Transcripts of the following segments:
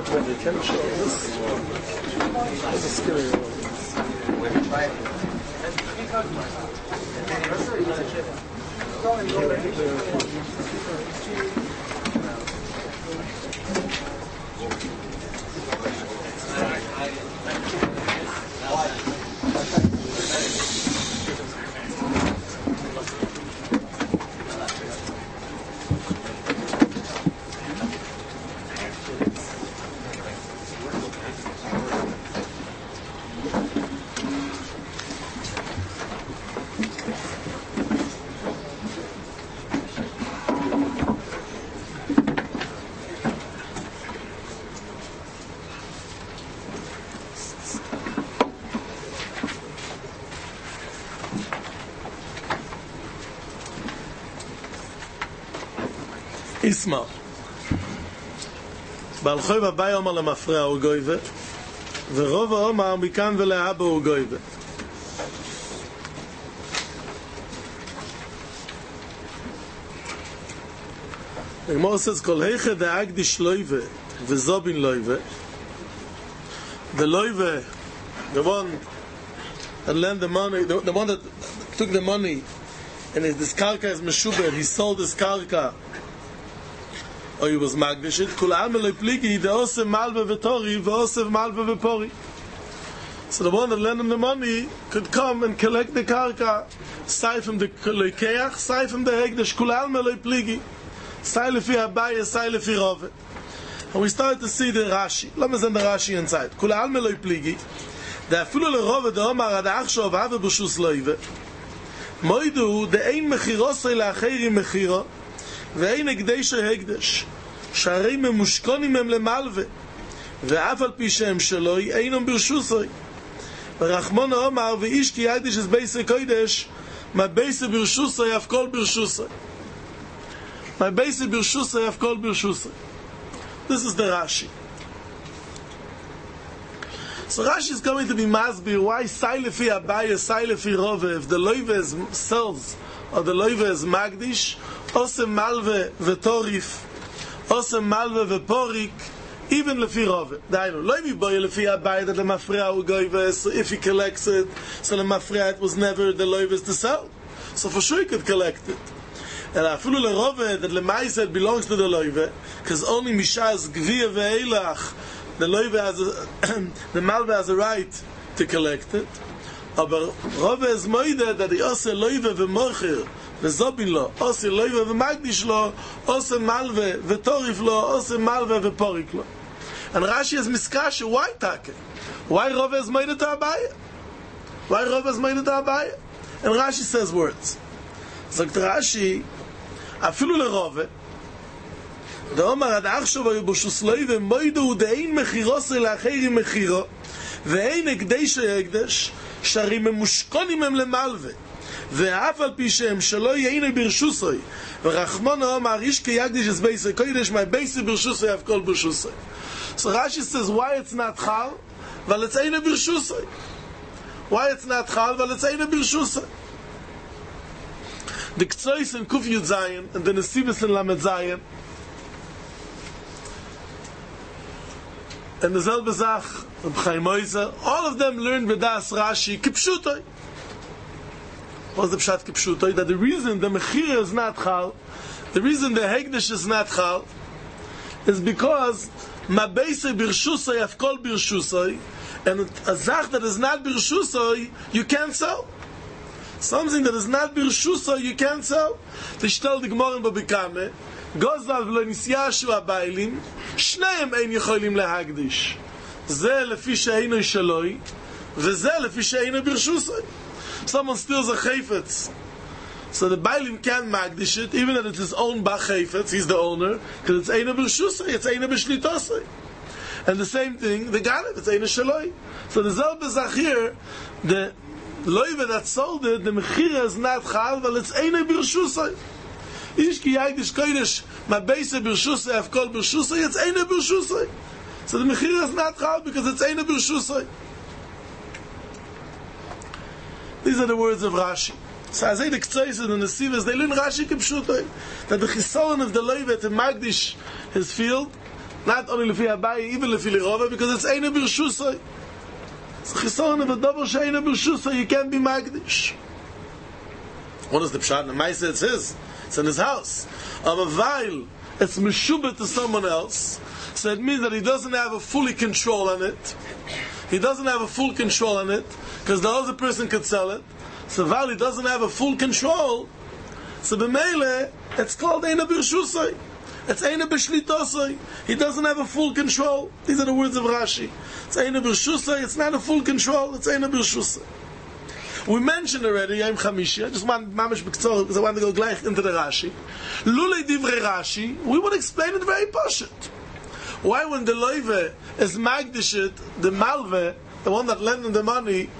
When they can show this, that's a scary one. Isma. בעל חוי בבאי אומר למפרע הוא גויבה, ורוב האומר מכאן ולהבא הוא גויבה. הגמור says, כל היכה דאגדיש לויבה וזובין לויבה. The loive, the one that lent the money, the one that took the money, and this karka is meshuber, he sold this karka, or he was magdishit, kul almeloi pligi, the osef malve v'tori, v'osef malve v'pori. So the one that lent him the money could come and collect the karka, sai from the loikeach, sai from the hegdesh, kul almeloi pligi, sai lefi Abaye, sai lefi Rove. And we started to see the Rashi. Let me send the Rashi inside. Kul almeloi pligi, the afilu le Rove, the omar ad achshov ave b'shus loive, moidu, the ein mechirosei la'acheri mechiro, ואין הקדש ההקדש שהרי ממושכונים הם למלווה ואף על פי שהם שלוי אינם ברשוסוי ורחמון האומר ואיש כי ידש את בייסי קודש מה בייסי ברשוסוי אף כל ברשוסוי מה בייסי ברשוסוי אף כל ברשוסוי. This is the Rashi. So Rashi is coming to be masbir why sai lefi Abaye, sai lefi Rove, if the loive sells or the loive is magdish, osem malve v'torif, osem malve v'porik, even lefi Rove. Dainu, loive boy lefi Abaye that the mafreya will go, so if he collects it, so the mafreya it was never the loive is to sell. So for sure he could collect it. And afilu le Rove that lemaisa it belongs to the loive, because only mishas gvia ve'elach, the loive has the malve has a right to collect it. Aber Rove is moide that the ose loive v'mocher וזובין לו, עושה לויבה ומקדיש לו, עושה מלווה וטוריף לו, עושה מלווה ופוריק לו. And Rashi is miskasha, why take? Why Rove is made to Abaye? Why Rove is made to Abaye? And Rashi says words. Sagt Rashi, afilu le Rove, the Omar ad achshov ayu b'shus loive, moidu de'ein mechirose la'acheri mechiro, ve'ein ekdesh ha'ekdesh, shari memushkonim hem lemalve. ואף על פי שהם שלא יינו ברשוסוי ורחמון האומר איש כיגדיש את בייסי קודש my בייסי ברשוסוי אף כל ברשוסוי. So Rashi says why it's not chal אבל it's אינו ברשוסוי, why it's not chal אבל it's אינו ברשוסוי. The Ktsois in Kuf Yud Zayin and the Nesivos in Lamed Zayin and the selbe Zach of Chaim Moiser, all of them learned B'das Rashi Kipshutoi. What's the pshat kipshuto? That the reason the mechira is not chal, the reason the hegdesh is not chal, is because ma beise birshusay afkol birshusay, and a zach that is not birshusay you can't sell. Something that is not birshusay you can't sell. Tishtel the Gemara in Babikame, gozal v'lo nisyashu abaylim, shneim ein yicholim lehagdish. Ze lefi she'eino shaloi, v'ze lefi she'eino birshusay. Someone steals a chayfetz, so the Bailim can't magdish it, even if it's his own bach chayfetz, he's the owner, because it's eina b'shusay, it's eina b'shlitosay. And the same thing, the ganav, it's eina shaloi. So the zel b'zachir, the loive that sold it, the mechira is not chal, but it's eina b'shusay. Ish ki yagdish kodesh, ma beise b'shusay, af kol b'shusay, it's eina b'shusay. So the mechira is not chal, because it's eina b'shusay. These are the words of Rashi. So as I the Ktsois and the Nesivos, they learn Rashi kipshutoy, that the chisaron of the loive to magdish his field, Not only lefi Abaye, even lefi Rove, because it's Eina Birshusay. It's Chisoron of a double Sheina Birshusay, you can't be Magdish. What is the Pshat? The Maisa, it's his. It's in his house. While it's Meshubah to someone else, so it means that he doesn't have a fully control on it. He doesn't have a full control on it, because the other person could sell it. So while he doesn't have a full control, so b'meile, it's called Eina Birshusay. It's Eina B'shlitosay. He doesn't have a full control. These are the words of Rashi. It's Eina Birshusay. It's not a full control. It's Eina Birshusay. We mentioned already Yom Chamishi. I just want mamish b'ktzor because I want to go gleich into the Rashi. Lulei divrei Rashi. We would explain it very pashut. Why when the loive is magdishet, the malve, the one that lent him the money,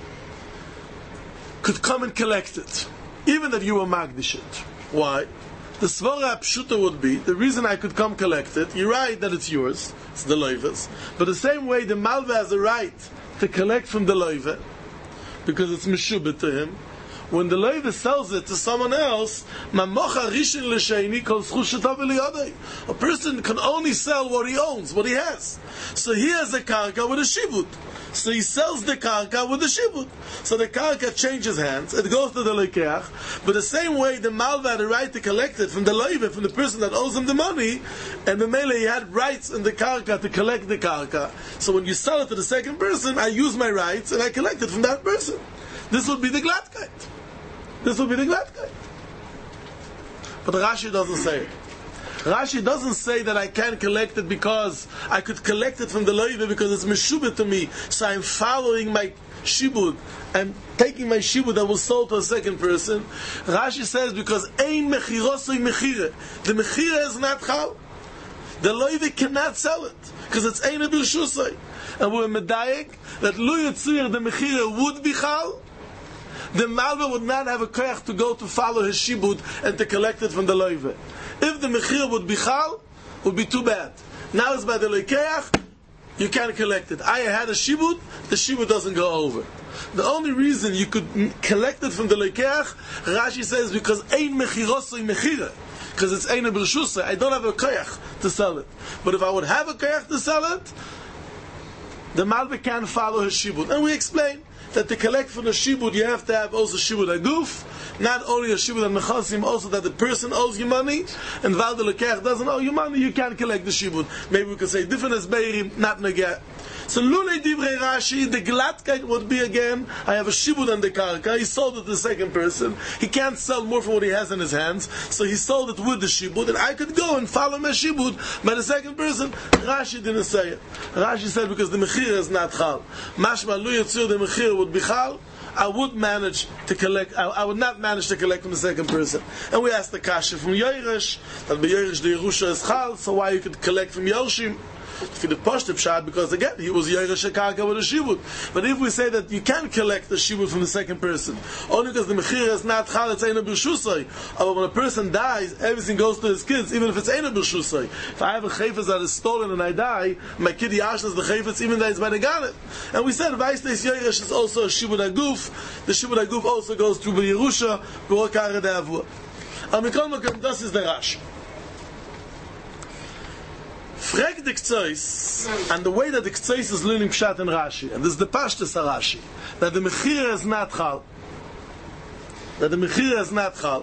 could come and collect it, even if you were magdishet. Why? The svara pshuta would be, the reason I could come collect it, you're right that it's yours, it's the loive's, but the same way the malve has the right to collect from the loive, because it's meshubet to him. When the loive sells it to someone else, mamocha rishin l'sheini kol zchus shetav eliyadei. A person can only sell what he owns, what he has. So he has a karka with a shibud. So he sells the karka with the shibud. So the karka changes hands, it goes to the lekeach, but the same way the malva had the right to collect it from the loive, from the person that owes him the money, and the mele he had rights in the karka to collect the karka. So when you sell it to the second person, I use my rights and I collect it from that person. This would be the glattkeit. This will be the glattkeit. But Rashi doesn't say it. Rashi doesn't say that I can't collect it because I could collect it from the loive because it's meshubet to me, so I'm following my shibud. I'm taking my shibud that was sold to a second person. Rashi says because ein mechirosoi mechire. The mechire is not chal. The loive cannot sell it because it's ein birshusoi. And we're medayek that lo yitzir the mechire would be chal. The malva would not have a koyach to go to follow his shibud and to collect it from the loive. If the mechir would be chal, would be too bad. Now it's by the lekeach, you can't collect it. I had a shibud, the shibud doesn't go over. The only reason you could collect it from the lekeach, Rashi says, because ein mechirosoi mechire, because it's ein b'rshusay. I don't have a koyach to sell it. But if I would have a koyach to sell it, the malva can't follow his shibud. And we explain that to collect from the shibud, you have to have also shibud aguf, not only a shibud and mechasim, also that the person owes you money, and while the lekech doesn't owe you money, you can't collect the shibud. Maybe we could say different as beirim, not negeh. So lulei divrei Rashi, the glattkeit would be again, I have a shibud on the karka, he sold it to the second person, he can't sell more from what he has in his hands, so he sold it with the shibud, and I could go and follow my shibud by the second person. Rashi didn't say it. Rashi said because the mechir is not chal. Mashma lu yitzur, the mechir would be chal. I would manage to collect. I would not manage to collect from the second person. And we asked the kasha from Yerush that by Yerush the Yerusha is chal, so why you could collect from Yoshim? For the Pashtup Shad, because again he was Yerush Karka with a shibud. But if we say that you can collect the shibud from the second person, only because the mechir is not chal, it's eina b'rshusay. But when a person dies, everything goes to his kids, even if it's eina b'rshusay. If I have a chayfetz that is stolen and I die, my kid yashas the chayfetz even though it's by the ganet. And we said Vaistes Yerush is also a shibud aguf. The shibud aguf also goes through the Yerusha, b'rokare de'avur. Amikol this is the Rashi. Frag the K'tzois, and the way that the K'tzois is learning Pshat and Rashi, and this is the Pashtus Rashi, that the Mechira is not Chal. That the Mechira is not Chal.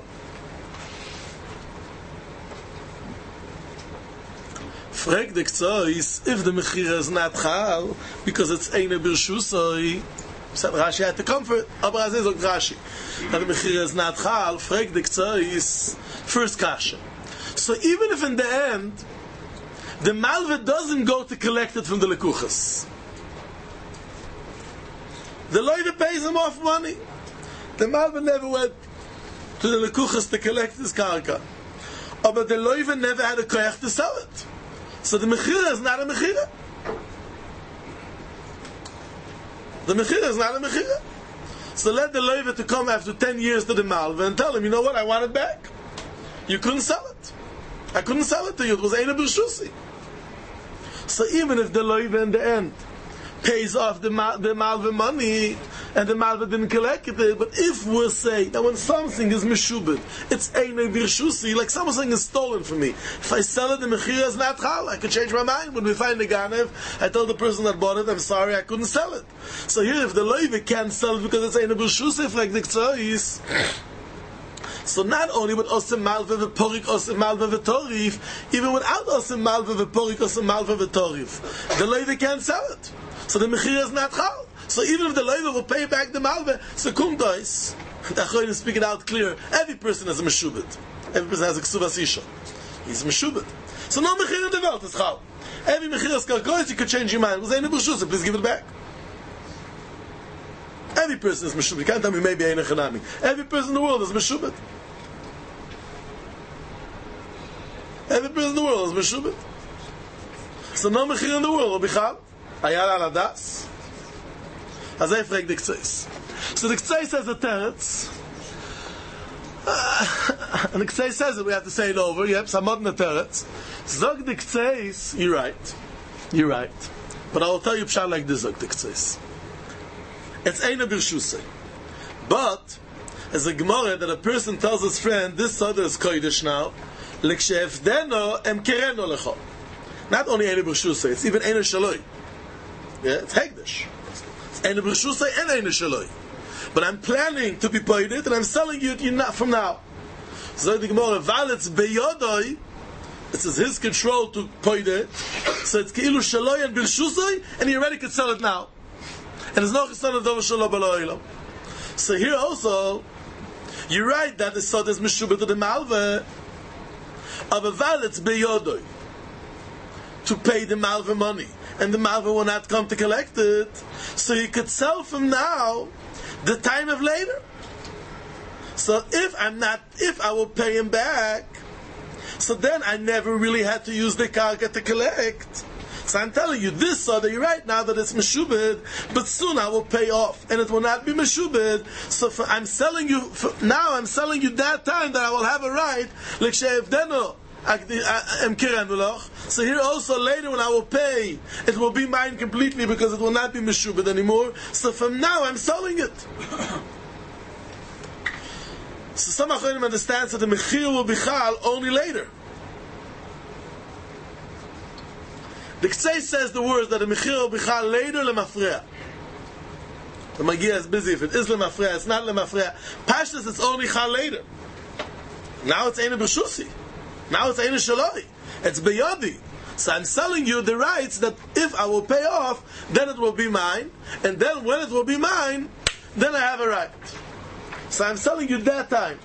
Frag the K'tzois, if the Mechira is not Chal, because it's Eine Birshusoi, said Rashi had to comfort, aber as is Rashi. That the Mechira is not Chal, frag the K'tzois, first kasha. So even if in the end, the malva doesn't go to collect it from the lekuchas. The loive pays him off money. The malva never went to the lekuchas to collect his karka. But the loive never had a koyach to sell it. So the mechira is not a mechira. The mechira is not a mechira. So let the loive to come after 10 years to the malva and tell him, you know what, I want it back. You couldn't sell it. I couldn't sell it to you. It was Eina B'Rshusi. So even if the loive in the end pays off the malva money, and the malva didn't collect it. But if we say that when something is meshubed, it's eine birshusi, like something is stolen from me. If I sell it, the mechira is not chal. I could change my mind. When we find the ganev, I tell the person that bought it, I'm sorry, I couldn't sell it. So here, if the loive can't sell it because it's eine birshusi, like the ktsois. So not only with Osem Malva v'Porik Osem Malva v'Torif, even without Osem Malva v'Porik Osem Malva v'Torif, the loive can't sell it. So the mechira is not chal. So even if the loive will pay back the malva, so kumtois, the Achoyim is speaking out clear, every person has a meshubit. Every person has a ksuvas isha. He's meshubit. So no mechira in the world is chal. Every mechira is kalkois, you could change your mind. Please give it back. Every person is meshubit. You can't tell me maybe ein echanami. Every person in the world is meshubit. Every person in the world is meshubit. So no mechira in the world will be chal. Ayala al adas. As I frag the Ktseis. So the Ktseis says the teretz. And the Ktseis says it, we have to say it over. Yep, Samad the teretz. Zog the Ktseis, you're right. You're right. But I will tell you pshat like this, Zog the Ktseis. It's Eina Birshusei. But, as a Gemara that a person tells his friend, this Soda is Kodesh now, L'kshe'efdeno em kereno lecho. Not only Eina Birshusei, it's even Eina Shaloi. Yeah, it's Hegdesh. And but I'm planning to be paid it, and I'm selling you it not from now. So the Gemara, Valitz beyodoi, it says his control to pay it. So it's keilu shaloi and bilshusoi, and he already could sell it now. And there's no chesed of dover shalo b'lo. So here also, you're right that the sod is meshubah to the malva of a Valitz beyodoi to pay the malva money. And the malva will not come to collect it, so you could sell from now the time of later. So if I will pay him back, so then I never really had to use the karka to collect. So I'm telling you, this Soda, you're right now that it's meshubed, but soon I will pay off, and it will not be meshubed. So I'm selling you that time that I will have a right, like she'evdeno. So here also later when I will pay, it will be mine completely because it will not be meshubed anymore. So from now I'm selling it. So some Achonim understands that the mechir will be chal only later. The Ktseis says the words that the mechir will be chal later lemafreya. The Magia is busy. If it is lemafreya, it's not lemafreya. Pashtus, it's only chal later. Now it's Eina B'shusi. Now it's Eina Shaloi. It's Beyodi. So I'm selling you the rights that if I will pay off, then it will be mine. And then when it will be mine, then I have a right. So I'm selling you that time.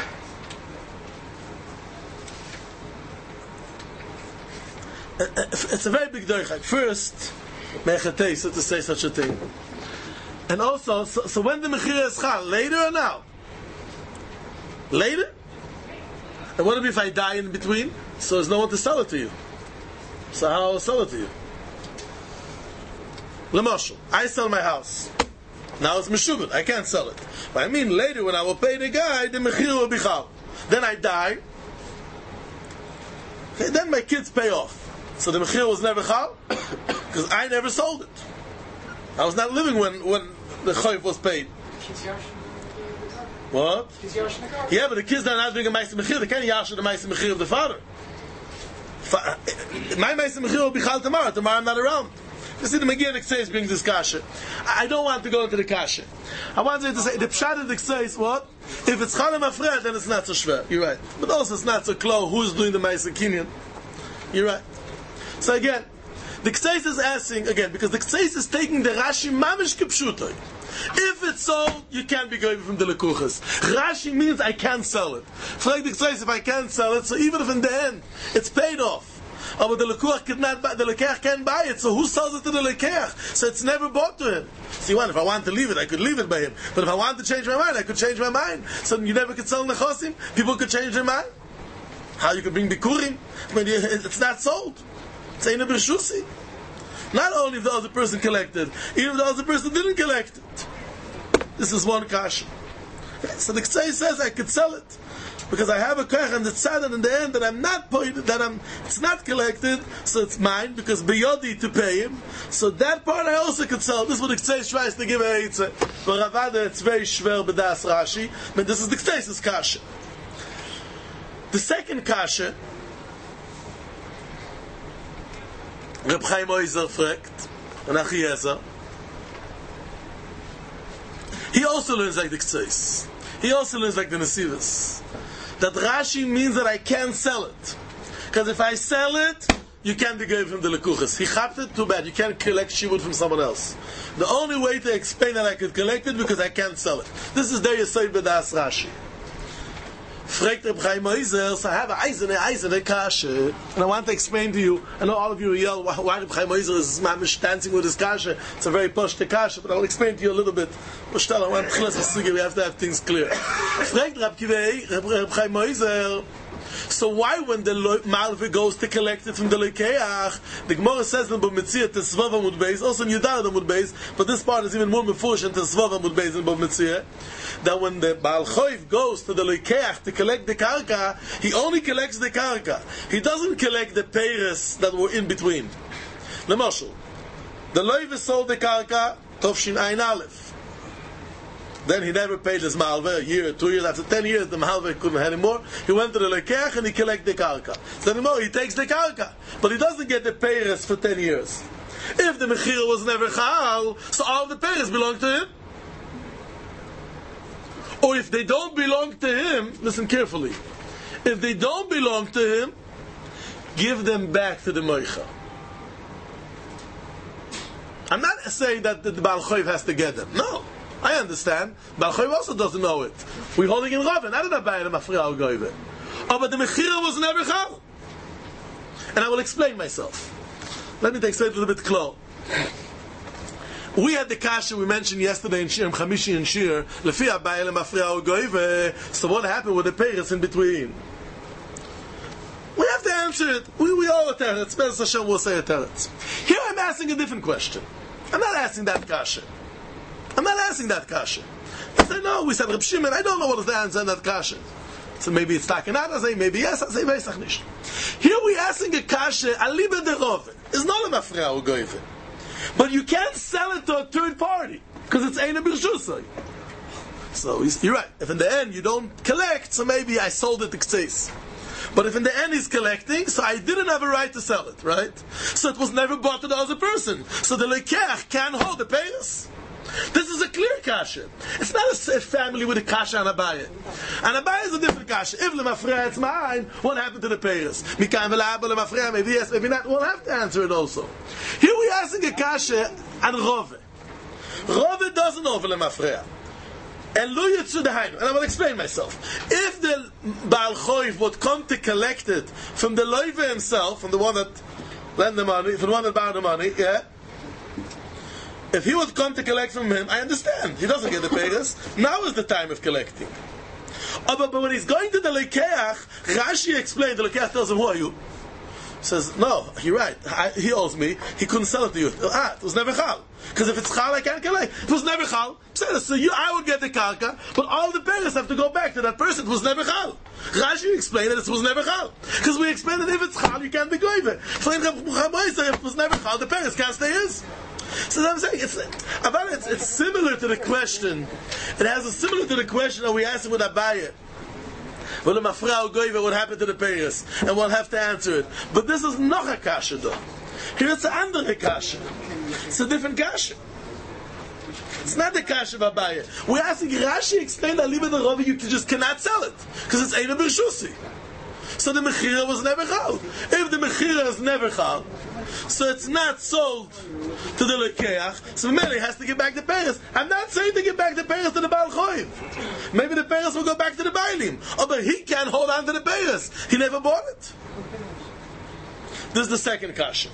It's a very big doichai. First, mechatei, so to say such a thing. And also, so when the mechira is chal, later or now? Later? And what if I die in between? So there's no one to sell it to you. So how I'll sell it to you? L'moshel, I sell my house. Now it's meshubed, I can't sell it. But I mean later when I will pay the guy, the mechir will be chal. Then I die. Okay, then my kids pay off. So the mechir was never chal? Because I never sold it. I was not living when the chayv was paid. What? Yeah, but the kids are not doing a ma'aseh mechir. They can't yash the ma'aseh mechir of the father. My ma'aseh mechir will be chal tomorrow. Tomorrow I'm not around. You see, the Magia Ktseis brings this kasha. I don't want to go into the kasha. I want to say the pshat of the Ktseis. What? If it's chal mafreya, then it's not so shver. You're right. But also it's not so close. Who's doing the ma'aseh kinyan? You're right. So again, the Ktseis is asking again because the Ktseis is taking the Rashi mamish kipshutoi. If it's sold, you can't be going from the lekuchas. Rashi means I can't sell it. Like the Ktseis, if I can't sell it, so even if in the end it's paid off, but the lekuch could not buy, the lekech can't buy it. So who sells it to the lekech? So it's never bought to him. See what? If I want to leave it, I could leave it by him. But if I want to change my mind, I could change my mind. So you never could sell nechosim. People could change their mind. How you could bring bikurim? I mean, it's not sold. It's Eina B'shusi. Not only if the other person collected, even if the other person didn't collect it. This is one kasha. So the Ktseis says I could sell it because I have a koach and it's sad in the end that I'm not it's not collected, so it's mine because beyodi to pay him. So that part I also could sell. This is what the Ktseis tries to give a Eitzah. For Ravada it's very schwer b'das Rashi, but this is the Ktseis' kasha. The second kasha, Reb Chaim Oizer fragt, and Achiezer, he also learns like the Ktseis. He also learns like the Nesivos. That Rashi means that I can't sell it. Because if I sell it, you can't give him the lekuchas. He chapped it, too bad. You can't collect shivut from someone else. The only way to explain that I could collect it because I can't sell it. This is der Yesod b'das Rashi. Fragt Reb Chaim Oizer, so I have a eisene kasha, and I want to explain to you. I know all of you yell why Reb Chaim Oizer is mamish dancing with his kasha. It's a very posh kasha, but I'll explain to you a little bit. We have to have things clear. Fragt Reb Chaim Oizer, so why when the Malve goes to collect it from the Lekeach, the Gemara says in B'Metzia Tesvav Amud Beis, also in Yudar Amud Beis, but this part is even more mefush in Tesvav Amud Beis in B'Metzia, that when the Baal Choiv goes to the Lekeach to collect the Karka, he only collects the Karka. He doesn't collect the peiros that were in between. L'mashal, the Loive sold the Karka, Tovshin Ein Aleph. Then he never paid his malva, a year, 2 years. After 10 years, the malva couldn't have anymore. He went to the lekeach and he collected the karka. So anymore, he takes the karka. But he doesn't get the peiros for 10 years. If the mechira was never chal, so all the peiros belong to him. Or if they don't belong to him, listen carefully. If they don't belong to him, give them back to the moicha. I'm not saying that the Baal Choiv has to get them. No. I understand. Baal Choiv also doesn't know it. We're holding in Raven. I don't know about Mafriya Goyve. Oh, but the Mechira was never Chal. And I will explain myself. Let me explain a little bit close. We had the kasha we mentioned yesterday in Shir, Chamishi and Shir, Lefi Abayel Mafriya Goyve. So what happened with the peiros in between? We have to answer it. We all are teretz. Bez Hashem will say a teretz. Here I'm asking a different question. I'm not asking that kasha. I'm not asking that kasha. I say, no, we said Reb Shimon, I don't know what is the answer in that kasha. So maybe it's takenat, I say, maybe yes, I say, Veisach nish. Here we asking a kasha, aliba de rove. It's not a mafriya or goyve. But you can't sell it to a third party, because it's Eina Birshusay. So you're right. If in the end you don't collect, so maybe I sold it to Ktseis. But if in the end he's collecting, so I didn't have a right to sell it, right? So it was never bought to the other person. So the lekeach can't hold the peiros. This is a clear kasha. It's not a family with a kasha and Abaye. And Abaye is a different kasha. If lemafreya it's mine, what happened to the peiros? Mikayim v'la'aba lemafreya, maybe yes, maybe not. We'll have to answer it also. Here we are asking a kasha and Rove. Rove doesn't know lemafreya. And lo yitzu dehainu. And I will explain myself. If the Baal Choiv would come to collect it from the loive himself, from the one that lent the money, from the one that borrowed the money, yeah. If he would come to collect from him, I understand. He doesn't get the peiros. Now is the time of collecting. Oh, but when he's going to the lekeach, Rashi explained, the lekeach tells him, who are you? He says, no, you're right. He owes me. He couldn't sell it to you. It was never chal. Because if it's chal, I can't collect. It was never chal. So I would get the karka, but all the peiros have to go back to that person. It was never chal. Rashi explained that it was never chal. Because we explained that if it's chal, you can't be goyve. So if it was never chal, the peiros can't stay his. So I'm saying it's similar to the question. It has a similar to the question that we asked with Abaye. Well, the mafrau goyve, what happened to the peiros, and we'll have to answer it. But this is noch a kasha though. Here it's an andere kasha. It's a different kasha. It's not the kasha of Abaye. We're asking Rashi explain that liba the Rove, you just cannot sell it because it's Eina B'Shusi. So the mechira was never chal. If the mechira is never chal, so it's not sold to the lekeach, so Meli has to give back the peiros. I'm not saying to give back the peiros to the Baal Choiv. Maybe the peiros will go back to the Bailim. Oh, but he can't hold on to the peiros. He never bought it. This is the second kasha.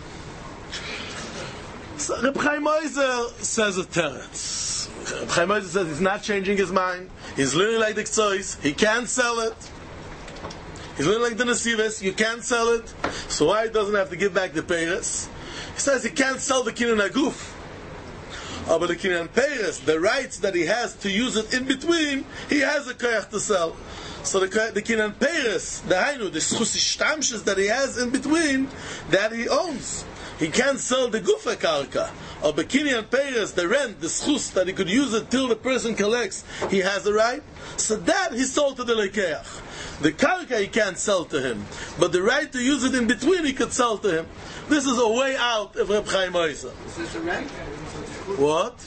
So Reb Chaim Oizer says a teretz. Reb Chaim Oizer says he's not changing his mind. He's learning like the Ktsois. He can't sell it. He's learning like the Nesivos. You can't sell it. So why he doesn't have to give back the peiros? He says he can't sell the kinyan aguf. Aber the Kinyan Peres, the rights that he has to use it in between, he has a koyach to sell. So the Kinyan Peres, the Hainu, the schus ishtamshes that he has in between, that he owns. He can't sell the gufa karka. Or the Kinyan Peres, the rent, the schus, that he could use it till the person collects, he has a right. So that he sold to the lekeach. The karka he can't sell to him, but the right to use it in between he could sell to him. This is a way out of Reb Chaim Oizer. Is this a rent? What?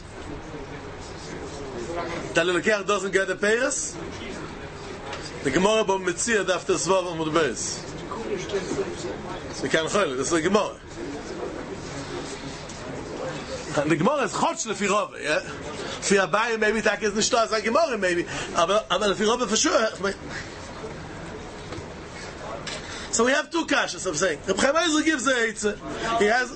That the lekeach doesn't get the Peres? The Gemara about Metzia after Svav and Mudbeis. We can't hold it. This is the Gemara. And the Gemara is Chotsh lefi Rove, yeah? Fi Abaye maybe that is nicht as a Gemara maybe, aber lefi Rove for sure. So we have two kashas, I'm saying. Reb Chaim Oizer gives the Eitzah. He has...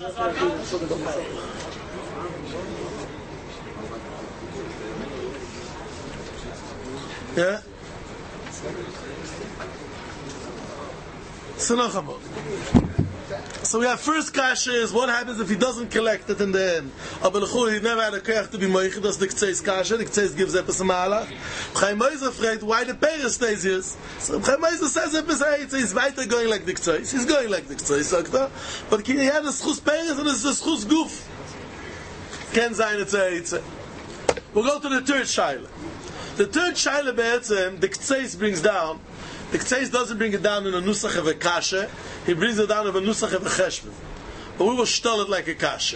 Yeah? So we have first kasha is what happens if he doesn't collect it in the end. He never had a koyach to be moich. That's the Ktseis kasha. The Ktseis gives epis a malach. Chaim Oizer afraid why the Peres stays here. So Chaim Oizer says epis a he's weiter going like the Ktseis. He's going like the Ktseis, but he had a schus Peres and it's a schus guf. Ken zayin it's a heitze. We'll go to the third shaila. The third shaila be'etzem the Ktseis brings down. The Ktseis doesn't bring it down in a nusach of a kasha, he brings it down in a nusach of a cheshbon. But we will stall it like a kasha.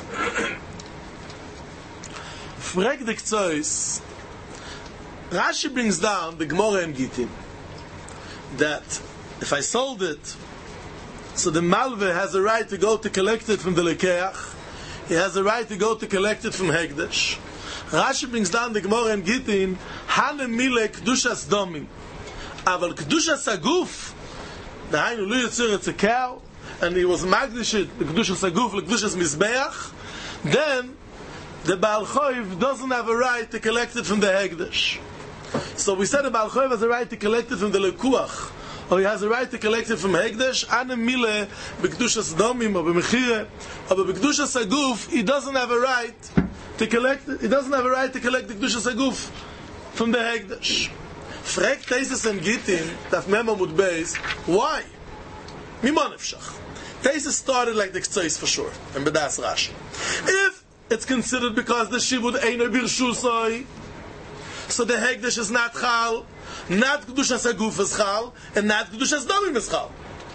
Frag the Ktseis, Rashi brings down the Gemara in Gittin, that if I sold it, so the Malve has a right to go to collect it from the Lekeach, he has a right to go to collect it from Hegdesh. Rashi brings down the Gemara in Gittin, Hanem Mile Kedushas Domim. Aval Kedushas Aguf, the Hainu Lu Yitzir, it's a cow, and he was Magdishit, the Kedushas Aguf, the Kedushas Mizbeach, then the Baal Choiv doesn't have a right to collect it from the Hegdesh. So we said the Baal Choiv has a right to collect it from the Lekuach, or he has a right to collect it from Hegdesh, Hanem Mile, B'Kedushas Domim, or B'Mechire, or B'Kedushas Aguf, he doesn't have a right to collect it. He doesn't have a right to collect the Kedushas Aguf from the Hegdesh. Frag Teises and Gittin, Taf Mem Amud Beis, why? Mimon Efshach. Teises started like the Ktseis for sure, and B'das Rashi. If it's considered because the Shibud Eino Birshusoi, so the Hegdesh is not Chal, not Kedushas Aguf is Chal, and not Kedushas Domim is Chal.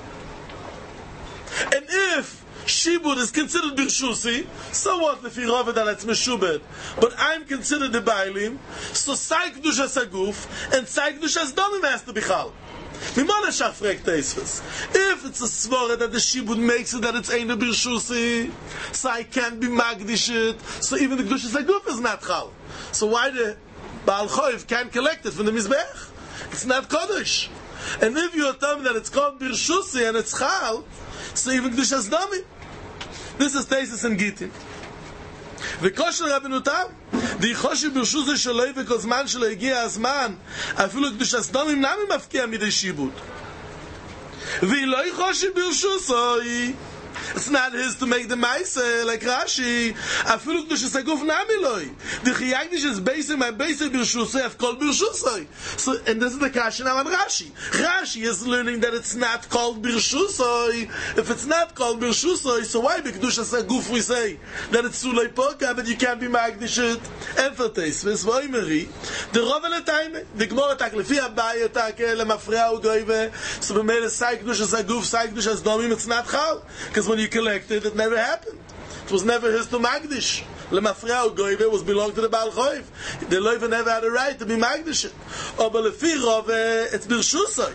And if Shibud is considered Birshusi, so what if he Rove that it's Meshubed? But I'm considered the Bailim, so Sai Kedushas Aguf and Sai Kedushas Domim has to be Chal. If it's a svara that the Shibud makes it that it's Eino Birshusi, so I can't be Magdish it, so even the Kedushas Aguf is not Chal. So why the Baal Choiv can't collect it from the Mizbech? It's not Kodesh. And if you tell me that it's called Birshusi and it's Chal, so even Kedushas Domim. This is Teises and Gittin. וכושר רבנותם, די חושי ברשו זה שלא וכל זמן שלא הגיע הזמן, אפילו קדושת דומים נמי מפקיע מדי שיבוד. והיא לא חושי ברשו סוי. It's not his to make the mice like Rashi. Afilu Kedushas Aguf nami loy. The Chiyagdish is basing my basic Birshusay of called Birshusay. So, and this is the Kasha now on Rashi. Rashi is learning that it's not called Birshusay. If it's not called Birshusay, so why be Kedushas Aguf we say that it's Sulei Poka, but you can't be Magdish it? Emphasis. Vesvoimeri. The Rovele Taime. The Gemara Taklefi Abaye Take Lemafrea Ugoive. So we made a Sai Kedushas Aguf, Sai Kedushas Domim. It's not Chal. Because when you collected, it never happened. It was never his to Magdish. Lemafreau Goive was belonged to the Baal Choiv. The Loiva never had a right to be Magdish. But Lefi Rove, it's Birshusay.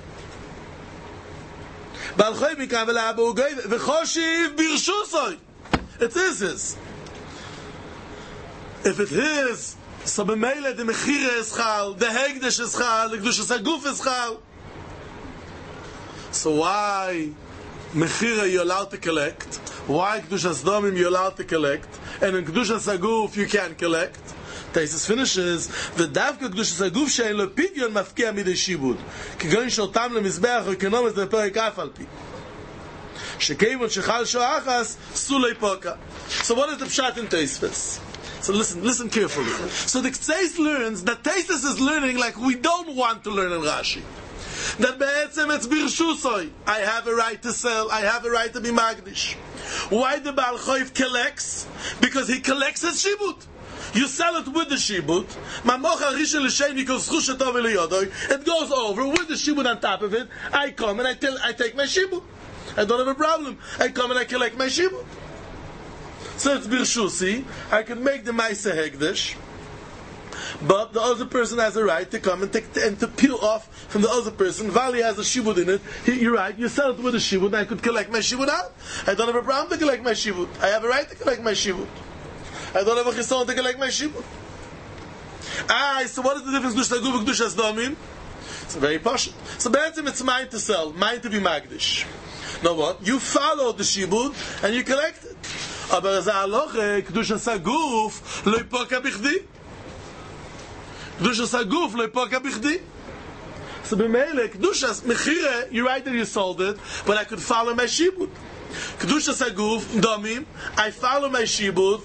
Baal Choiv became Abu Goive. V'choshiv Birshusay. It is his. If it is, so b'meile the Mechire is Chal, the Hegdesh is Chal, the Kedushas Aguf is Chal. So why Mechira you're allowed to collect? Why Kedushas Domim you're allowed to collect? And in Kedushas Aguf you can't collect? Taisus finishes, ודווקא קדושת הגוף שאין לו פדיון מפקיע מידי שיבוד. כגון שאותם למזבח אקונומית בפרק אף על פי. שכיוון שחל שואה אחס, סולי פוקה. So what is the pshat in Tosfos? So listen carefully. So the Ktseis learns that Taisus is learning like we don't want to learn in Rashi. That be'etzem it's birshusoi. I have a right to sell. I have a right to be magdish. Why the Baal Choiv collects? Because he collects his shibut. You sell it with the shibut. It goes over with the shibut on top of it. I come and I take my shibut. I don't have a problem. I come and I collect my shibut. So it's birshusi. I can make the Maaseh Hekdesh. But the other person has a right to come and to peel off from the other person. Vali has a shibud in it. You're right. You sell it with a shibud, and I could collect my shibud out. I don't have a problem to collect my shibud. I have a right to collect my shibud. I don't have a chison to collect my shibud. So what is the difference between Saguf and Kedushas Domim? It's very posh. So basically it's mine to sell, mine to be magdish. Now what? You follow the shibud and you collect it. Aber za aloche Kedushas Saguf lo yipoka bichdi. Kedushas Haguf lo yipoka bichdi. So b'meile Kedushas mechire, you're right that you sold it, but I could follow my shibud. Kedushas Haguf domim, I follow my shibud,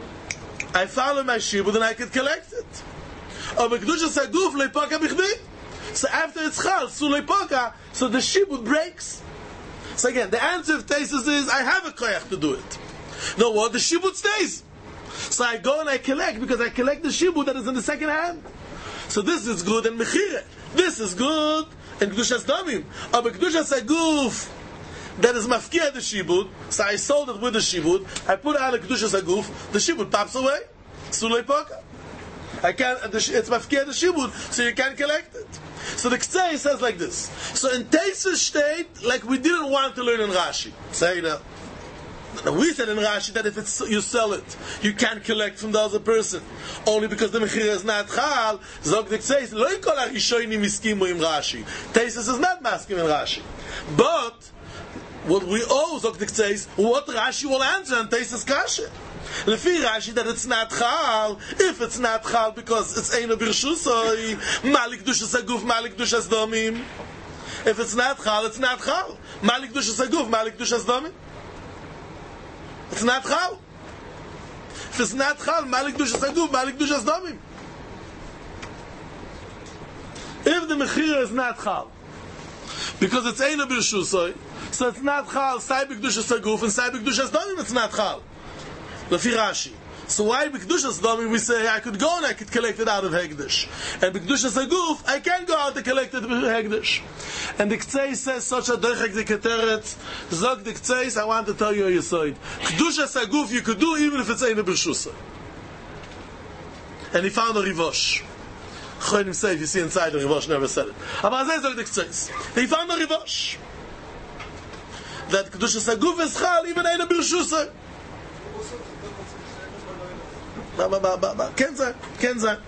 and I could collect it. But Kedushas Haguf lo yipoka bichdi. So after it's chal, so lo yipoka, so the shibud breaks. So again, the answer of Taisus is I have a koyach to do it. No, what? The shibud stays. So I go and I collect because I collect the shibud that is in the second hand. So this is good in Mechire. This is good in Kedushas Domim. But Kedushas Haguf, that is mafkia the shibud. So I sold it with the shibud. I put it on the Kedushas Haguf. The shibud pops away. Sulei poka. It's mafkia the shibud, so you can't collect it. So the Ktsei says like this. So in Taisus state, like we didn't want to learn in Rashi. Say that. We said in Rashi that if you sell it, you can't collect from the other person. Only because the Mechira is not Chal, Zog the Ktsei, Lo yikol harishonim iskimu im Rashi. Taisus is not masking in Rashi. But, what we owe, Zog the Ktsei, what Rashi will answer on Taisus Kasha. Lefi Rashi that it's not Chal, if it's not Chal because it's Eino Birshusoi, Malik Dushas Haguf, Malik Dushas Domim. If it's not Chal, it's not Chal. Malik Dushas Haguf, Malik Dushas Domim. It's not Chal. If it's not Chal, Malik Dushas Haguf, Malik Dushas Domim. If the Mechira is not Chal, because it's Eino Birshusoi, so it's not Chal, Sai B'Kedushas Haguf, and Sai B'Kedushas Domim, it's not Chal. Lefi Rashi. So why B'Kedushas Domim we say I could go and I could collect it out of Hekdesh, and B'Kedushas Haguf I can't go out to collect it with Hekdesh. And the Ktsei says such a doichek the keteret. Zog the Ktsei, I want to tell you a yisoid. Kedushas Haguf you could do even if it's Eino B'Shusa. And he found a Rivosh. Choynim say if you see inside the Rivosh never said it. Aber Azay Zog the Ktsei. He found a Rivosh. That Kedushas Haguf is Chal even Eino B'Shusa. כן זה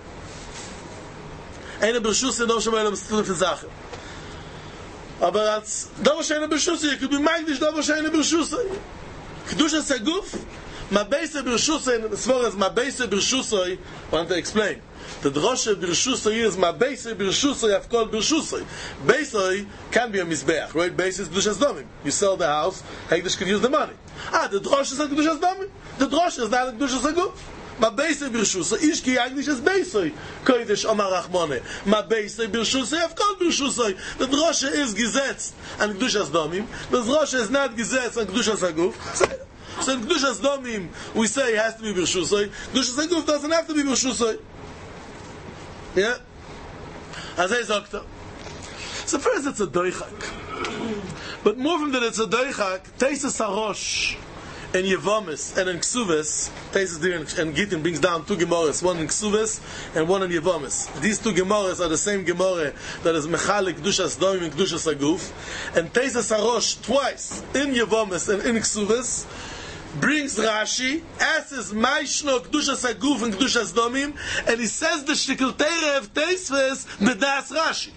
eine Beschüsse noch schon mal im Stil für Sache aber als da was eine Beschüsse ich bin mag nicht da was eine Beschüsse Kedushas Haguf ma beise Beschüsse as far as ma beise Beschüsse want to explain the droshe Beschüsse is ma beise Beschüsse of called Beschüsse beise can be a misbeach right beise is Kedushas Domim you sell the house Hekdesh could use the money the droshe is Kedushas Domim the droshe is not Kedushas Haguf Ma beise birshusa, ish ki eigentlich es beisoi. Koidesh Omar Rachmone. Ma beise birshusa, Avkol birshusa. The droshe is gesetzt an Kedushas Domim. The droshe is not gesetzt an Kedushas Haguf. So in Kedushas Domim, we say it has to be birshusa. Kedushas Haguf doesn't have to be birshusa. Yeah? Azay Zokta. So first it's a doichak. But more from that it's a doichak, Taisus Harosh, and Yevamis and in Ksuves, Taisus and Gittin brings down two Gemaras, one in Ksuves and one in Yevamis. These two Gemaras are the same Gemara that is Mechalik Kedushas Domim and Kedushas Haguf. And Taisus Harosh twice in Yevamis and in Ksuves brings Rashi, asks Maishno Kedushas Haguf and Kedushas Domim, and he says the Shtikl Teire of Taisus Bedas Rashi.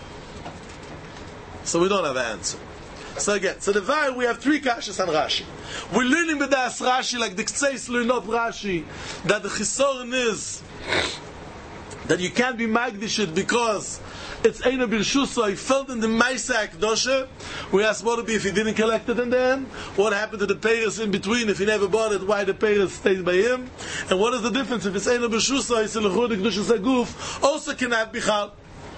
So we don't have an answer. So again, so the Vai, we have three kashas on Rashi. We're learning Bedas Rashi, like the Ktseis learn up Rashi, that the Chisorin is that you can't be Magdishit because it's Eina Birshusa, he felt in the Maisa Akdosha. We asked what would be if he didn't collect it in the end? What happened to the payers in between if he never bought it? Why the payers stays by him? And what is the difference if it's Eina Birshusa, it's Elechud Kedusha Saguf, also cannot be Chal.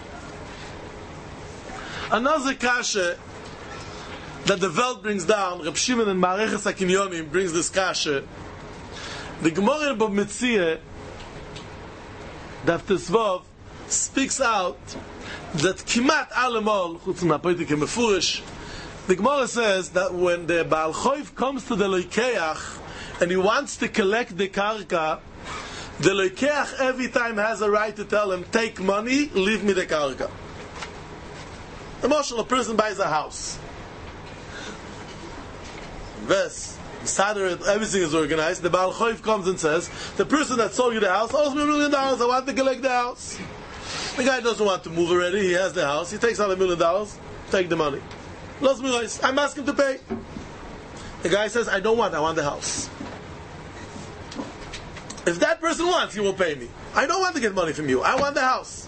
Another kasha that the Welt brings down, Reb Shimon and Mareches HaKinyonim brings this kasha. The Gemara in Bab Metzia, Daf Tesvav, speaks out that Kimat Alamol, Chutz Napoitik Mefurish, the Gemara says that when the Baal Choiv comes to the Loikeach and he wants to collect the Karka, the Loikeach every time has a right to tell him, take money, leave me the Karka. A person buys a house. Everything is organized. The Baal Choiv comes and says, the person that sold you the house owes me $1 million. I want to collect the house. The guy doesn't want to move already. He has the house. He takes out $1 million. Take the money. I'm asking to pay. The guy says, I don't want. I want the house. If that person wants, he will pay me. I don't want to get money from you. I want the house.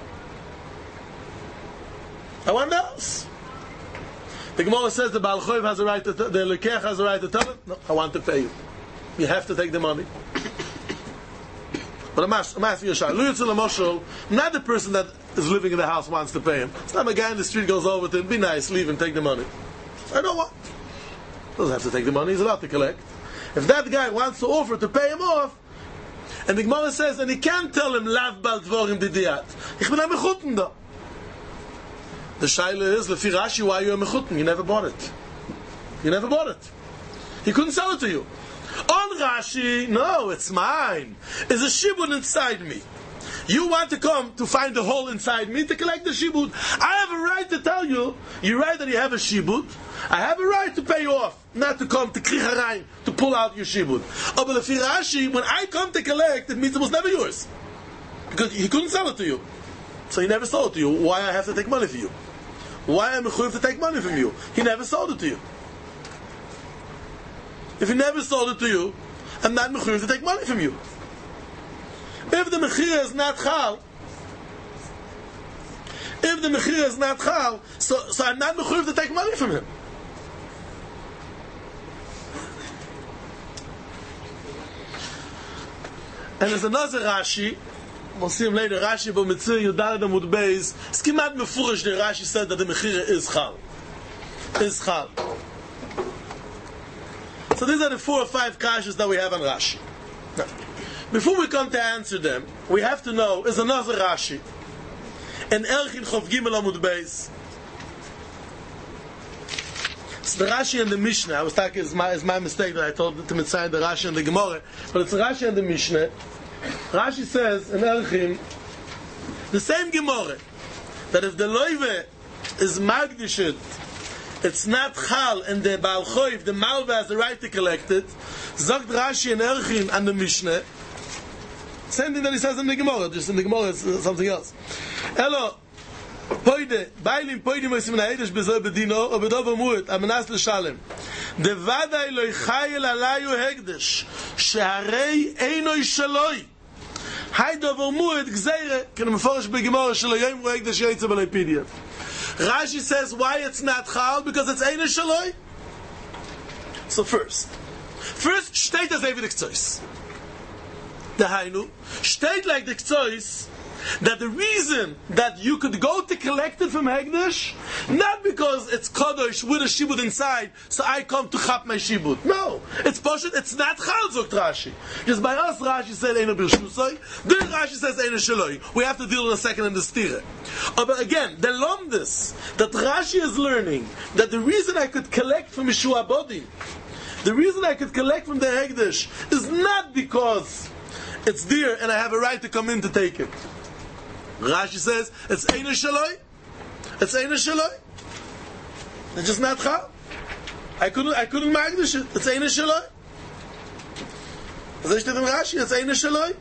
I want the house. The Gemara says the Baal Choiv has a right to the Lekech has a right to tell him, no, I want to pay you. You have to take the money. But I'm asking you a shayla. Not the person that is living in the house wants to pay him. It's not a guy in the street goes over to him, be nice, leave and take the money. I don't want. Doesn't have to take the money, he's allowed to collect. If that guy wants to offer to pay him off, and the Gemara says, and he can't tell him, Lav bal dvorim didiyat. Ich bin ein Mechuten da. The shayla is, Lefi Rashi, why are you a Mechuten? You never bought it. You never bought it. He couldn't sell it to you. On Rashi, no, it's mine. There's a shibud inside me. You want to come to find the hole inside me to collect the shibud. I have a right to tell you, you're right that you have a shibud. I have a right to pay you off, not to come to kricharein, to pull out your shibud. Oh, but Lefi Rashi, when I come to collect, it means it was never yours. Because he couldn't sell it to you. So he never sold it to you. Why I have to take money from you? Why am I mechuyev to take money from you? He never sold it to you. If he never sold it to you, I'm not mechuyev to take money from you. If the mechira is not chal, so I'm not mechuyev to take money from him. And there's another Rashi. We'll see him later. Rashi b'Metzir Yudalad Amud Beis. It's kimat mefurish. The Rashi said that the mechira is chal. So these are the 4 or 5 kashas that we have on Rashi. Now, before we come to answer them, we have to know is another Rashi. And Erchin Chof Gimel Amud Beis. It's the Rashi and the Mishnah. I was talking, it's my mistake that I told to Mitzayim the Rashi and the Gemara, but it's Rashi and the Mishnah. Rashi says in Erchin, the same Gemara, that if the loive is magdishet, it's not chal, and the Baal Choiv, the Malva, has the right to collect it. Zogt Rashi and Erchin and the Mishnah. Same thing that he says in the Gemara, just in the Gemara it's something else. Elo, poide, bailim poide moisim na eidesh bezoy bedino, o bedov amuet, amenas l'shalem. De vadai lo yichayel alayu hegdesh, sheharei einoi shaloi. Haydo v'muet gzeire, can meforish begemara shelo yom ro hegdesh yoytze b'leipidia. Rashi says why it's not chal, because it's einoi shaloi. So first, steht as David K'tzois. Dahainu, steht like the K'tzois, that the reason that you could go to collect it from Hegdesh, not because it's Kadosh with a Shibud inside, so I come to chap my Shibud. No, it's Poshet, it's not Chal, zogt Rashi. Just by us, Rashi said, Eino Birshusoi, then Rashi says, Eino Shaloi. We have to deal in a second in the stira. But again, the Lomdus, that Rashi is learning, that the reason I could collect from Yeshua Bodi, the reason I could collect from the Hegdesh, is not because it's there and I have a right to come in to take it. Rashi says it's Eino Shaloi. It's Eino Shaloi. It's just not chal. I couldn't magdish it. It's Eino Shaloi. As I said in Rashi, it's Eino Shaloi.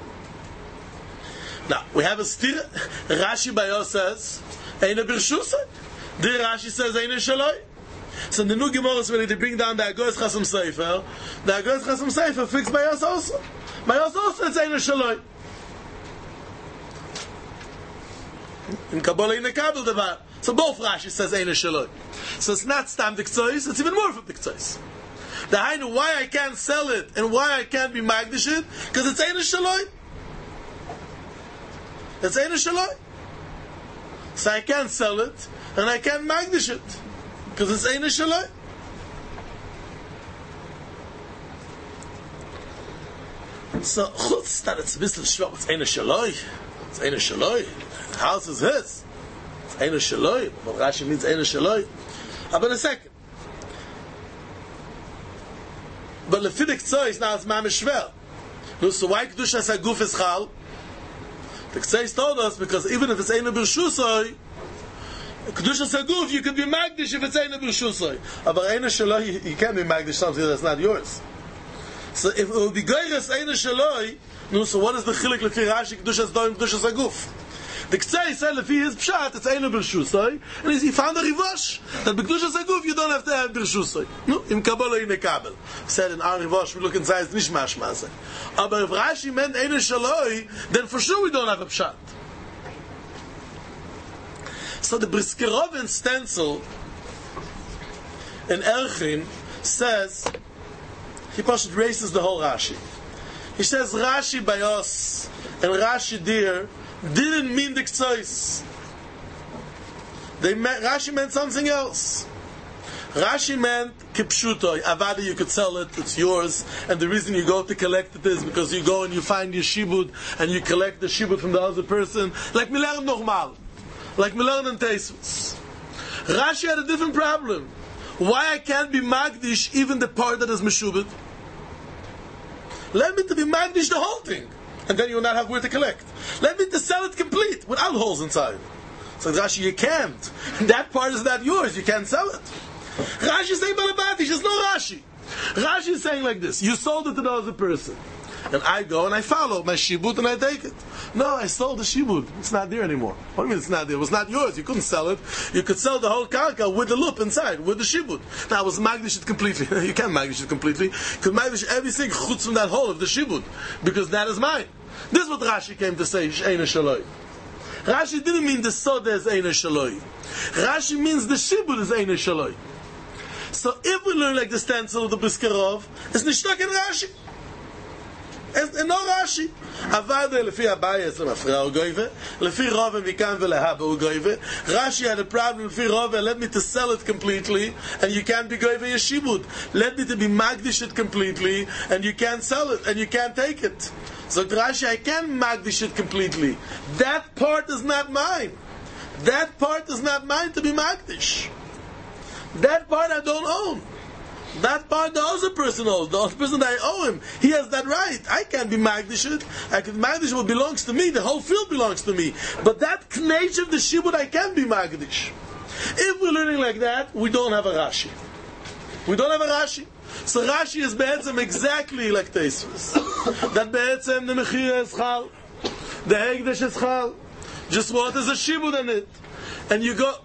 Now we have a stir. Rashi Bayo says Eino Birshusai. The Rashi says Eino Shaloi. So the new Gemara is ready to bring down the Agoras Chasam Sefer. The Agoras Chasam Sefer fixed by us also. By us also it's Eino Shaloi. In Kabbalah in the Kabbalah Devar. So both Rashi says Eina Shaloi. So it's not Stam Dikzois, it's even more from Dikzois. The Hainu, why I can't sell it and why I can't be Magdish it? Because it's Eina Shaloi. It's Eina Shaloi. So I can't sell it and I can't Magdish it. Because it's Eina Shaloi. So, chutz that it's a bisschen schwach. It's Eina Shaloi. It's Eina Shaloi. The house is his. It's Eina Shaloi. But Rashi means Eina Shaloi. But a second. But Lefidik Tzois now it's Mamish Shver. So why Kedushas HaGuf is Chal? The Tzois told us because even if it's Eina B'Rshusoi, Kedushas HaGuf you could be Magdish if it's Eina B'Rshusoi. But Eina Shaloi you can't be Magdish something that's not yours. So if it will be Geiras Eina Shaloi, no, so what is the Chilik Lefi Rashi Kedushas Doim Kedushas HaGuf? The Ktsei said Lefi his Pshat, it's Eina B'Rshusoi, and he found a Rivosh, that Kedushas HaGuf you don't have to have B'Rshusoi. No, in Kabbalah in the Kabel. Said in our Rivosh, we look inside, it's nicht mashmase. But if Rashi meant Eina Shaloi, then for sure we don't have a Pshat. So the Briskerov and stencil in Erchin says, he pushed races the whole Rashi. He says Rashi by us and Rashi dear didn't mean the Ktsois. Rashi meant something else. Rashi meant Kipshutoi, Avada you could sell it, it's yours, and the reason you go to collect it is because you go and you find your shibud and you collect the shibud from the other person, like we learn normal, like we learn in Teisvus. Rashi had a different problem. Why I can't be Magdish even the part that is Meshubit? Let me to be Magdish the whole thing, and then you will not have where to collect. Let me to sell it complete, without holes inside. So Rashi, you can't. That part is not yours, you can't sell it. Rashi is saying Balabatish, it's no Rashi. Rashi is saying like this, you sold it to the other person, and I go and I follow my shibud and I take it. No, I sold the shibud, it's not there anymore. What do you mean it's not there? It was not yours, you couldn't sell it. You could sell the whole karka with the loop inside, with the shibud. Now it was magdish it completely. You can't magdish it completely. You could magdish everything chutz from that hole of the shibud, because that is mine. This is what Rashi came to say, Eina Shaloi. Rashi didn't mean the soda is Eina Shaloi. Rashi means the shibud is Eina Shaloi. So if we learn like the stencil of the Briskerov, it's nishtak in Rashi. And no Rashi. Avada lefi Abayis lemafra ugoive, lefi Rove mikan velehaba ugoive. Rashi had a problem lefi Rove. Let me to sell it completely, and you can't be goive yeshibud. Let me to be magdish it completely, and you can't sell it, and you can't take it. So Rashi, I can't magdish it completely. That part is not mine. That part is not mine to be magdish. That part I don't own. That part the other person owns. The other person that I owe him, he has that right. I can't be magdish it. I can magdish what belongs to me. The whole field belongs to me. But that knech of the shibud I can be magdish. If we're learning like that, we don't have a Rashi. We don't have a Rashi. So Rashi is be'etzem exactly like Teisvus. That be'etzem the mechira is chal, the hegdesh is chal. Just what is a shibud in it, and you go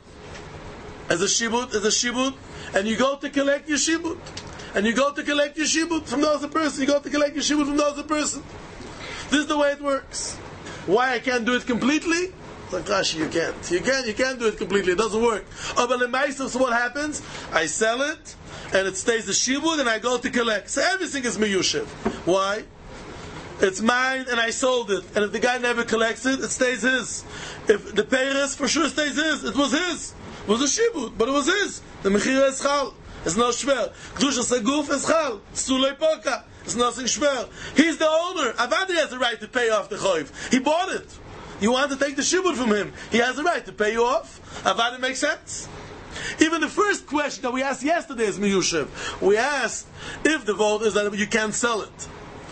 as a shibud, and you go to collect your shibud, and you go to collect your shibud from the other person. You go to collect your shibud from the other person. This is the way it works. Why I can't do it completely? Like Rashi, you can't. You can't do it completely. It doesn't work. Oh, but in Ma'asav, so what happens? I sell it, and it stays the shibud, and I go to collect. So everything is miyushev. Why? It's mine, and I sold it. And if the guy never collects it, it stays his. If the peiros for sure stays his, it was his. It was a shibud, but it was his. The mechira is chal. It's not shver. Kedushas HaGuf is chal. Sulei poka. It's nothing shver. He's the owner. Avadi has the right to pay off the choiv. He bought it. You want to take the shibud from him. He has the right to pay you off. Avadi makes sense. Even the first question that we asked yesterday is miyushev. We asked if the vote is that you can't sell it.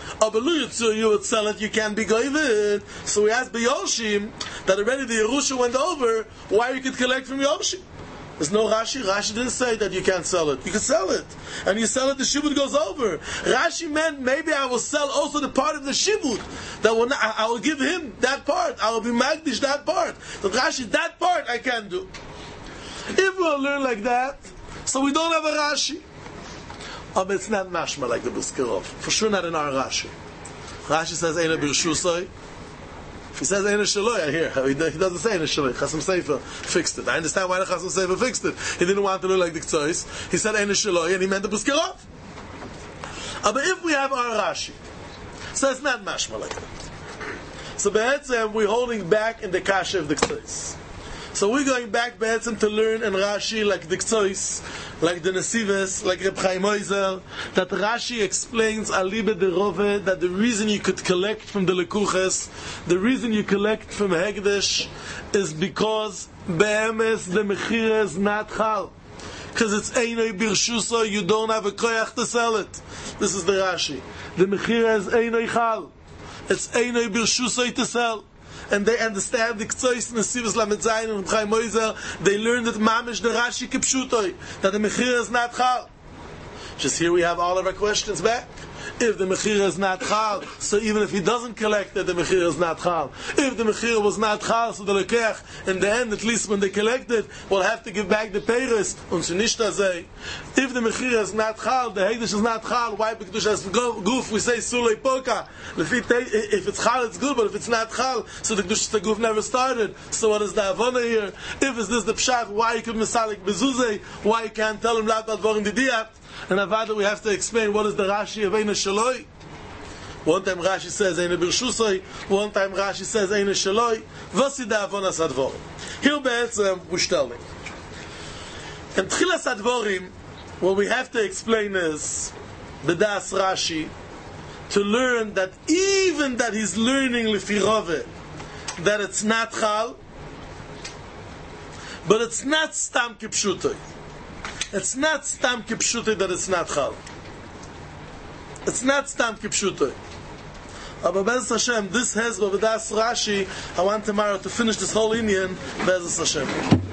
You would sell it, you can't be goyvid. So we asked Yoshim that already the Yerusha went over why you could collect from Yoshim. There's no Rashi. Rashi didn't say that you can't sell it. You can sell it. And you sell it, the shibud goes over. Rashi meant maybe I will sell also the part of the shibud. That will not, I will give him that part. I will be magdish that part. So Rashi, that part I can do. If we'll learn like that, so we don't have a Rashi. But it's not mashma like the Briskerov. For sure not in our Rashi. Rashi says, Eina B'Rshusoi. If he says Eina Shaloi, I hear. He doesn't say Eina Shaloi. Chasam Sofer fixed it. I understand why the Chasam Sofer fixed it. He didn't want to look like the Ktsois. He said Eina Shaloi, and he meant the Puskirov. But if we have our Rashi, so it's not mashma like that. So Be'etzem, we're holding back in the Kasha of the Ktsois. So we're going back Be'etzem to learn in Rashi like the Ktsois, like the Nesives, like Reb Chaim Oizer, that Rashi explains Alibe de Rove, that the reason you could collect from the Lekuches, the reason you collect from Hegdesh, is because Be'emes the Mechira is not Chal. Because it's Einoi Birshuso, you don't have a koyach to sell it. This is the Rashi. The Mechira is Einoi Chal. It's Einoi Birshuso to sell. And they understand the Ktsois and the Sivas Lamed Zayin and Chaim Oizer. They learned that Mamish the Rashi Kipshutoi, that the Mechira is not Chal. Just here we have all of our questions back. If the Mechira is not Chal, so even if he doesn't collect it, the Mechira is not Chal. If the Mechira was not Chal, so the Lekech, in the end, at least when they collect it, will have to give back the Peiris, und Shinishta Zeh. If the Mechira is not Chal, the Hegdish is not Chal, why because as Guf, we say Sulei Poka. If it's Chal, it's good, but if it's not Chal, so the Guf never started. So what is the Avona here? If it's this the Pshat, why you could Misalik Bezuzeh, why you can't tell him Lat Advorim Didiyat? And Avada, we have to explain what is the Rashi of Eina Shaloi. One time Rashi says Eina Birshusoi, one time Rashi says Eina Shaloi. Vasi da Avonas Advorim. Here Be'etzem we're telling. And Tchilas Advorim, what we have to explain is B'das Rashi, to learn that even that he's learning Lefirove, that it's not Chal, but it's not Stam Kipshutoi. It's not Stam Kipshutoi that it's not Chal. It's not Stam Kipshutoi. Aber Be'ez Hashem, this has B'das Rashi. I want tomorrow to finish this whole Inyan, Be'ez Hashem.